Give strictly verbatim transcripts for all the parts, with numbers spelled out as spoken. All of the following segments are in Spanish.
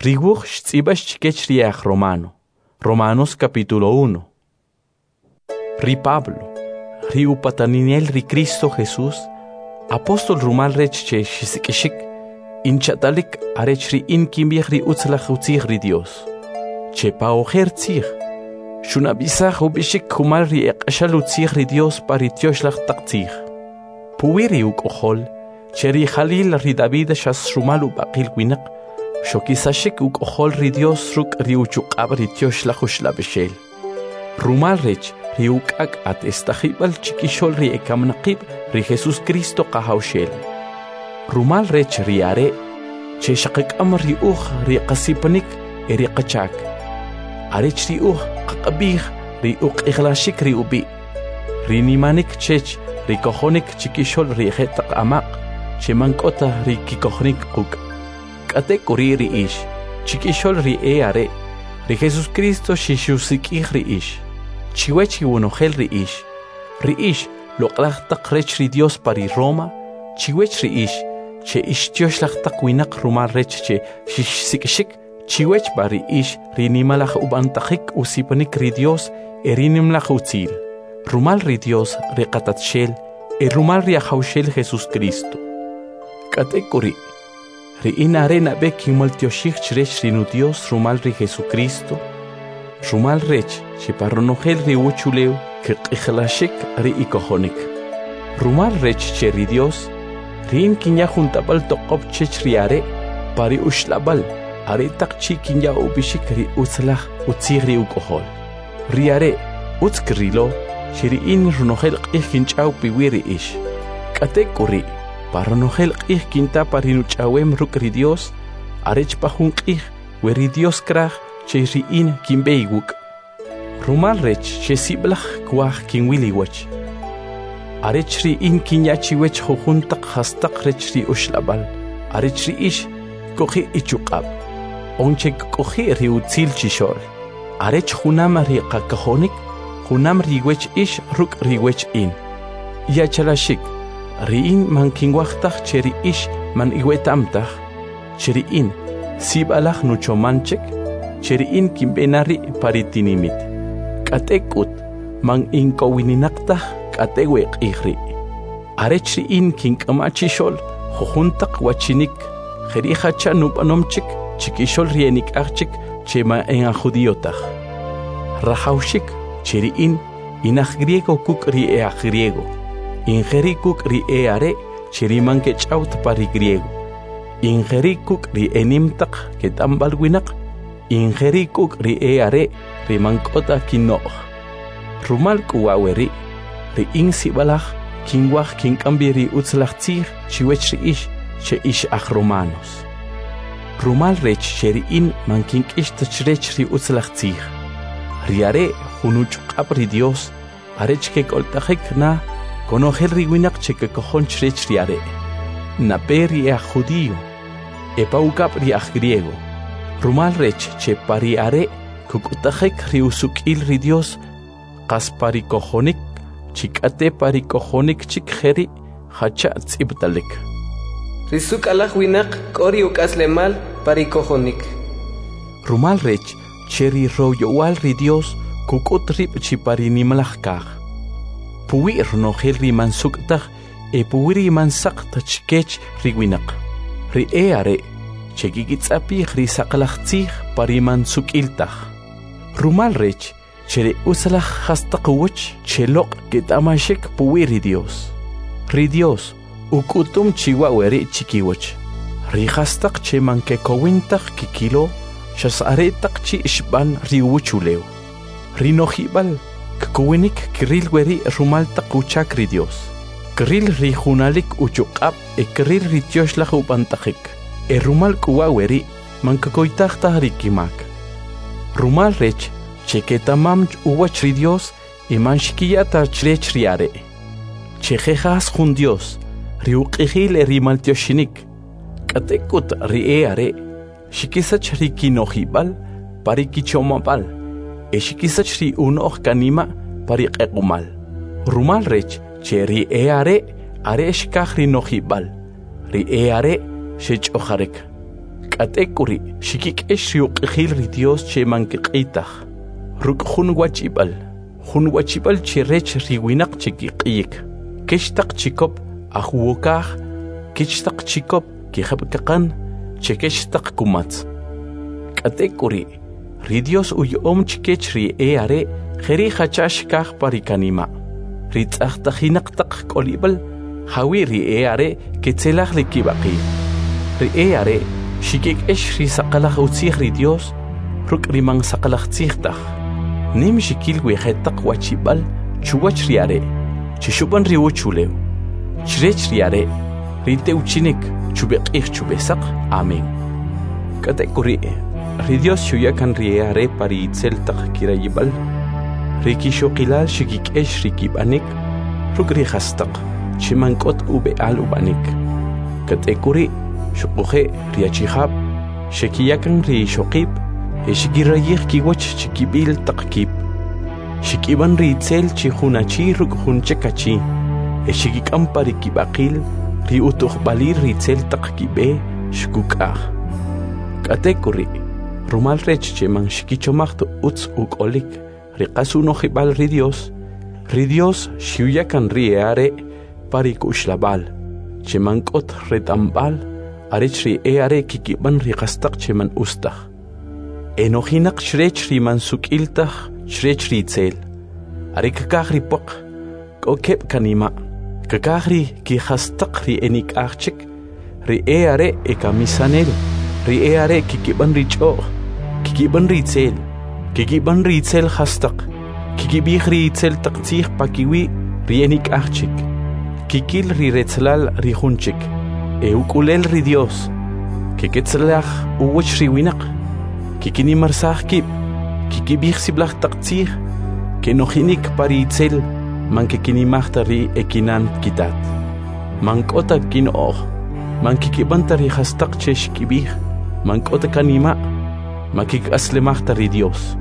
Riguj xtzibash chikech riach Romano. Romanos capítulo uno. Ri Pablo, ri upataniniel ri Cristo Jesús, apóstol rumal rech che shisikishik, inchatalik arech ri inkimbich ri utzlach utzich ri Dios. Che paojer tzich, shunabisach ubishik kumal ri eqashal utzich ri Dios paritioslach taktzich. Puwiri ukohol, che ri Jalil ri David shas rumal upakil winak, shokisashik ukohol ri Dios ruk ri uchukab ri tioslach ushlabeshel. Rumal rech ri ukak at estajibal chikishol ri ekamnaqib ri Jesus Cristo qahawshel. Rumal rech ri are, che shaqikam ri uj ri qasipanik eri qachak. Arech ri uj qaqabih ri uq ighlashik ri ubi. Ri nimanik chech ri kohonik chikishol ri jetaq amaq, che mankota ri kikohnik quk. Kate kuri ri ish, chikishol ri e are, ri Jesus Cristo shishusikih ri ish. Chiwechi unogel ri ish, ri ish loqlach taq rech ri Dios pari Roma, chiwech ri ish, che ish tioshlach taq winak rumal rech che shishsikishik, chiwech bari ish ri nimalach ubantajik usipanik ri Dios erinimlach utzil. Rumal ri Dios ri qatatshel, e rumal ri ahawshel Jesus Cristo. Kate kuri, ri inare na be kimal tioshik chrech ri nu Dios rumal ri Jesucristo, rumal rech che parronogel ri uchuleu que qighlashik ri ikohonik. Rumal rech che ri Dios, ri in kinya juntabal toqob chech ri are, pari ushlabal, are taqchi kinya ubishik ri utzlach utzig ri ukohol. Ri are, utzkrilo, che ri in runogel qih kinchaw piwiri ish. Kate kuri, parronogel qih kinta pari nuchawem ruk ri Dios, arech pahun qih, we ri Dios krach, che ri in kimbeiguk. Rumal rech che siblach kwach kinwiliwach. Arech ri in kinyachiwech jujuntaq hastaq rech ri ushlabal. Arech ri ish kohi ichukab. Onche kohi ri utzil chishol. Arech junam ri qakahonik, junam ri wech ish ruk ri wech in. Yachalashik, ri in man kinwachtaq che ri ish man iwetamtaq. Che ri in sibalach nuchomanchek, che ri in kimbenari paritinimit. Katekut man inkowininaktah kateweq ihri. Arech ri in kinkamachishol jujuntaq wachinik, jerihacha nupanomchik, chikishol rienik archik, chema en a judiotah. Rajaushik, cheri in, inach griego kuk ri e a griego. Ingeri kuk ri e are, cheri man kechaut pari griego. Ingeri kuk ri enimtaq ketambal winak, ingeri kuk ri e are, ri mankota kinoh. Rumal kuwaweri, ri in sibalach, kinwach kinkambiri utzlach tzir, chiwech ri ish, che ish ach Romanos. Rumal rech che ri in man kinkish tachrech ri utzlach tzir. Ri are, junuchqab ri Dios, arech ke koltajek na, konogel ri winak che ke kohon chrech ri are. Na peri a judío, e paukap ri ach griego. Rumal rech che pari are, kukutajek ri usukil ri Dios, qas pari kohonik, chikate pari kohonik chik jeri, hacha tzibtalik. Risuk alach winak kori ukaslemal pari kohonik. Rumal rech che ri royowal ri Dios, kukut rip chi pari nimalach kach. Puwi runogel ri mansuktaj, e puwi ri mansak tachkech ri winak. Ri e are, che gigitzapi ri sakalach tzich pari mansukiltaj. Rumal rech, che ri usalach hastaqwach, che loq ketamashek puwi ri Dios. Ri Dios, ukutum chiwaweri chikiwach. Ri hastaq che manke kowintaj kikilo, shasaretaq chi ishban ri wuchuleo. Ri nojibal, kkuwinik kiril weri rumal taquchak ri Dios. Kiril ri junalik uchukab e kiril ri tioshlach upantajik. E rumal kuwaweri mankakoitajta ri kimak. Rumal rech, che ketamam uwach ri Dios, e manshikiyata chrech ri are. Che jejas jun Dios, ri uqihil e ri maltioshinik. Katekut ri e are, shikisach ri kinojibal, pari kichomabal. E shikisach ri unoch kanima, pari qekumal. Rumal rech, che ri e are, are shkach ri nojibal. Ri e are, shech ojarek. Katekuri shikik eshiuk ri Dios che mankiqitaj. Ruk hun wachibal. Hun wachibal chirech riwinak chikiqik. Kishtaq chikop ahuokaj. Kishtaq chikop kihabkakan. Chekishtaq kumatz. Katekuri ri Dios uyom chikech ri eare. Jeri hachash kaj parikanima. Ritzahtajinaqtaq kolibal. Hawi ri eare ketzelaj likibaqi. Ri eare shikik esh ri saqalaj utzij ri Dios, ruk rimang saqalaj tzijtaj. Nim shikil wejetaq wachibal, chuwach ri are, chishuban ri uchulew. Chrech ri are, ri teuchinik, chubeqij chubesaq, amen. Katekuri, ri Dios shuyakan ri are pari itzeltaq kirayibal, ri kishoqilal shikik esh ri kibanik, ruk ri hastaq, chimankot ube al ubanik. Katekuri, Shukuhe riachihab, Shekiyakan ri shokib, Eshigirayih kiwach chikibil takib. Shikiban ri tzel chihunachi ruk hunchekachi, Eshigikam parikibakil, ri utuhbalir ri tzel takibe, shkukah. Katekuri, Rumal rech cheman shikichomachto utz ukolik, Rikasuno hibal ri Dios, ri Dios shiuyakan ri eare, parikushlabal, Chemankot retambal, Arechri eare kikiban riqastaq cheman ustaq. Enojinak shrechri mansukiltaq shrechri tzel. Are kakagri poq, kokep kanima. Kakagri kihastaq ri enik archik. Ri eare ekamisanel. Ri eare kikiban ri choq. Kikiban ri tzel. Kikiban ri tzel hastaq. Kikibih ri tzel taqtih pakiwi ri enik archik. Kikil ri retzlal ri hunchik. Eukulel ri Dios, que ketzlach uwach ri winak, que kinimarsach kip, que kibich siblach taqtzih, que nojinik pari itzel, man que kinimachta ri ekinan kitat. Man kota kin oh, man que kibanta ri hastaq chesh kibich, man kota kanima, man que aslemachta ri Dios.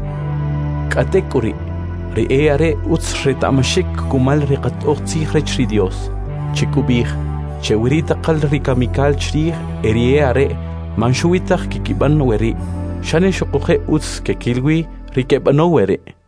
Katekuri, ri eare utz retamashik kumal ri qatoqtzih rech ri Dios, chikubich, Chewirita qal rikamikal chrij erie are manshuitaq kikiban weri. Shane shukuhe utz kekilwi rikebano weri.